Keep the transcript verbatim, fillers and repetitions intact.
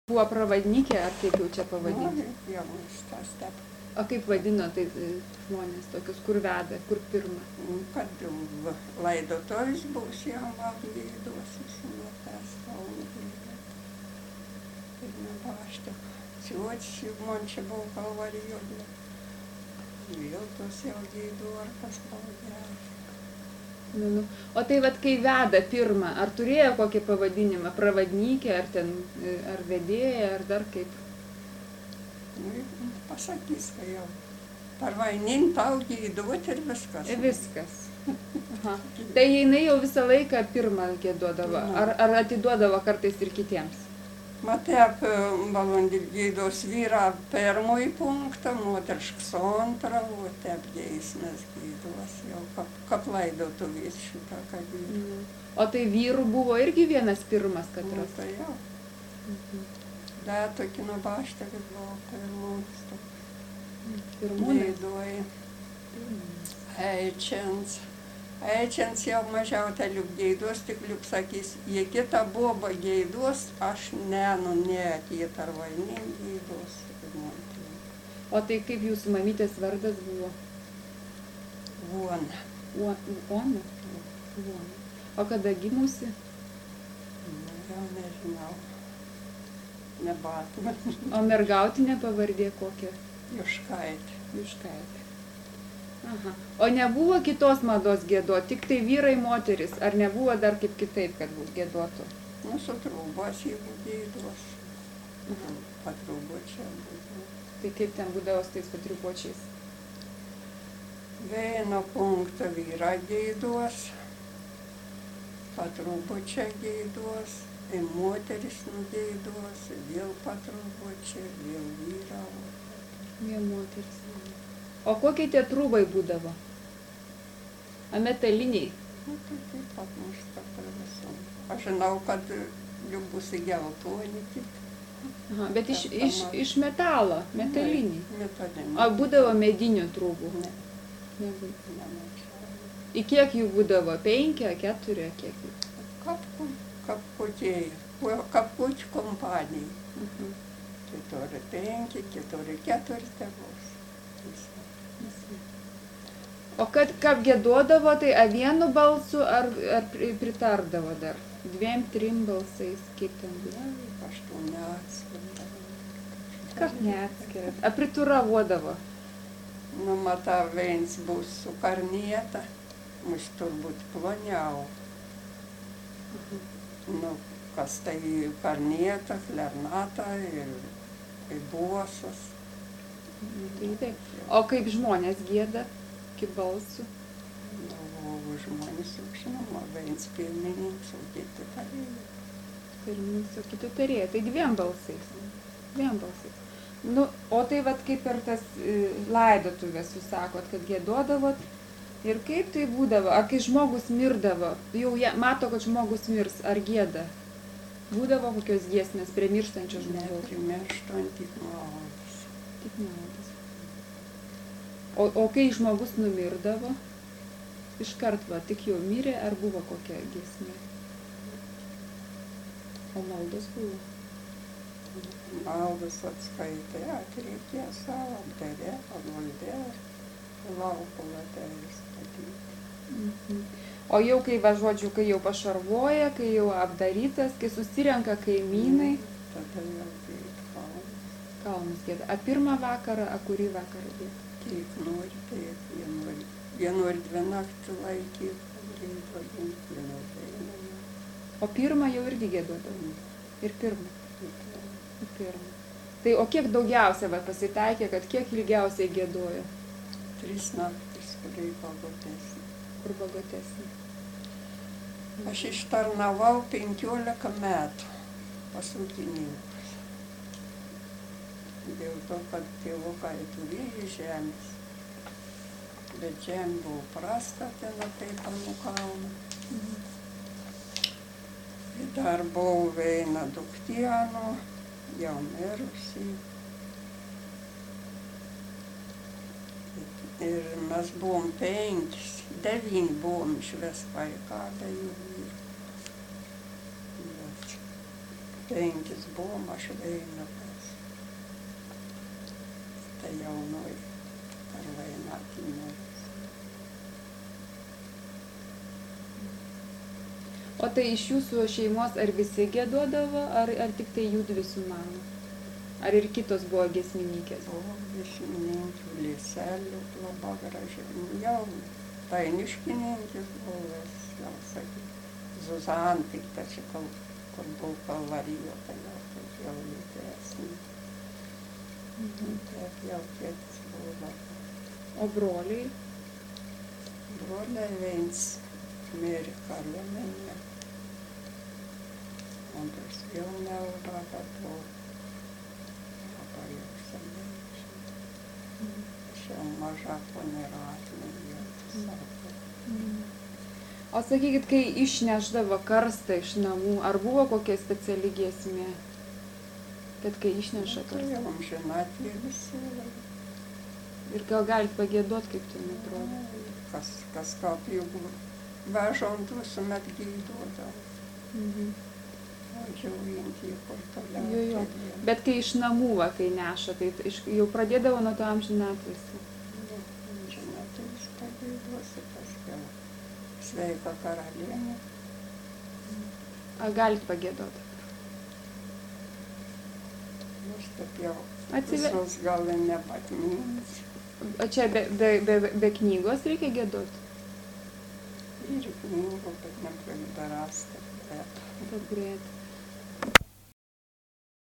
Buvo pravadnikė, ar kaip jau čia pavadinti? Nu, jau iš tas taip. O kaip vadino tai žmonės tokius, kur veda, kur pirma? Kad laidotojas bus, jau man gėdos, žinot, tas kalnų. Pirmą baštą. Ciuočiai, man čia buvo kalvarijoje. Vėl tos jau gėdo, ar kas pavadėjo. Nu, nu. O tai vat, kai veda pirmą, ar turėjo kokį pavadinimą? Pravadnikė, ar ten, ar vedėja, ar dar kaip? Nu, pasakys, kai jau. Parvainin tau gėduot ir viskas. Viskas. Aha. Tai jinai jau visą laiką pirmą gėduodavo, ar, ar atiduodavo kartais ir kitiems? Matep valandį gėdos vyra pirmąjį punktą, moteriškas antrą, o tep geismės gėdos, jau kap, kap laidotuvės šitą, kad vyra. Mm. O tai vyrų buvo irgi vienas pirmas katras? Nu, tai jau. Mhm. Da, tokį nuo baštą, kad buvo pirmus. Pirmūnai? Gėdoji. Eičians. Eičians jau mažiau tai liuk gėdos, tik liuk sakys, jie kitą bobą gėdos, aš ne, nu ne, jie tarvainim gėdos. O tai kaip jūsų mamytės vardas buvo? Vuona. Vuona? Vuona. O kada gimusi? Nu, jau nežinau. Nebatuma. O mergautinė pavardė kokia? Juškaitė. Juškaitė. Aha. O nebuvo kitos mados gėduot, tik tai vyrai, moteris, ar nebuvo dar kaip kitaip, kad gėduotų? Nu, su trūbos, jeigu gėdos. Patrūbočia būdavo. Tai kaip ten būdavo su tais patrūbočiais? Vieno punkto vyra gėdos, patrūbočia gėdos, ir moteris nugėdos, vėl patrūbočia, vėl vyra. Vėl moteris. O kokie tie trūbai būdavo? A metaliniai? Nu, tai taip pat mušta per visam. Aš žinau, kad jų bus geltoni tik. Aha, bet iš, iš, iš metalo, metaliniai? Metaliniai. O būdavo medinių trūbų? Ne. Nebūdavo. Nemačiau. Į kiek jų būdavo? Penki, keturi, kiek jų? Kapku, kapkutėjai, kapkučių kompanijai. Mhm. Keturi penki, keturi keturi tėvus. O kad kaip gėduodavo, tai a vienu balsu ar, ar pritardavo dar? Dviem, trim balsais, kaip ten buvo? Aš to neatskiriu. Kas neatskiriat? A prituravodavo? Nu, mata, viens bus su karnieta, mus turbūt ploniau. Mhm. Nu, kas tai karnieta, klarnata ir, ir bosas. Tai taip. O kaip žmonės gieda? Kaip balsų? Nu, žmonės jau žinoma, viens pirmininkas, o kiti tarėjai. Pirmininkas, o kiti tarėjai. Tai dviem balsais. Dviem balsais. Nu, o tai vat kaip per tas e, laidotuvės, jūs sakot, kad gėduodavot. Ir kaip tai būdavo? Ar kai žmogus mirdavo, jau jie mato, kad žmogus mirs, ar gėda? Būdavo kokios giesmės prie mirštančio žmogaus? Neprimirštant tik maldas. Tik maldas. O, o kai žmogus numirdavo, iškart va, tik jau mirė, ar buvo kokia giesmė? O maldos buvo? Maldas atskaitė, atkreipė savo, apdarė, pagvaldė, lauko latėlis statyti. Mhm. O jau kai, va, žodžiu, kai jau pašarvoja, kai jau apdarytas, kai susirenka kaimynai, Tada jau gėt kalnas. kalnus gėda. A pirmą vakarą, a kurį vakarą gėda? Kiek nori, taip, jie nori. Jie nori dvi naktį laikyti, gėdo ginti, jie nori einamą. O pirmą jau irgi gėduodavo? Ir pirmą? Ir pirmą. Tai o kiek daugiausia va, pasitaikė, kad kiek ilgiausiai gėdojo? Tris naktis, kuriai pagotesnė. Kur bagotesnė? Aš ištarnavau penkiolika metų pas ūkininkus. Dėl to, kad tėvukai turėjo žemės. Bet žemė buvo prasta, ten taip ant kalno. Mhm. Ir dar buvo viena duktėno, jau mirusi. Ir mes buvom penkis, devyni buvom išvis vaiką, be jų vyrų. Bet penkis buvom, aš veinukas. Tai jaunoj ar vainatinoj. O tai iš jūsų šeimos ar visi giedodavo, ar, ar tik tai judvi su mama? Ar ir kitos buvo giesmininkės? Buvo giesmininkių, Lieselių labai graži. Jau Tainiškininkis buvęs, jau sakyt. Zuzan tik tačiau, kol, kol buvo Kalvarijo, tai jau taip jau lytesnė. Mhm. Taip jau tėtis buvo labai. O broliai? Broliai viens mirė kariuomenėje. Antras jau neura, bet buvo labai jau seniai. Mhm. Aš jau maža ponera atminėjau, sako. Mhm. O sakykit, kai išneždavo karstą iš namų, ar buvo kokia speciali giesmė? Kad kai išneša Tai karstą? jau amžinatvė visi. Ir gal galit pagiedot, kaip ten atrodo? Kas, kas kaip jau vežom visuomet gyduodavo. Mhm. O džiauginti kur toliau. Jo, jo. keliam. Bet kai iš namų, va, kai neša, tai iš, jau pradėdavo nuo to amžinatvės. Nu, amžinatvės pageiduosi paskiau. Sveika karalienė. Ar galit pagiedot? Aš taip jau Atsive... visus gal ir nepatminsiu. O čia be, be, be, be knygos reikia giedot? Ir knygų, bet negaliu dar rasti. Bet Pagrėt.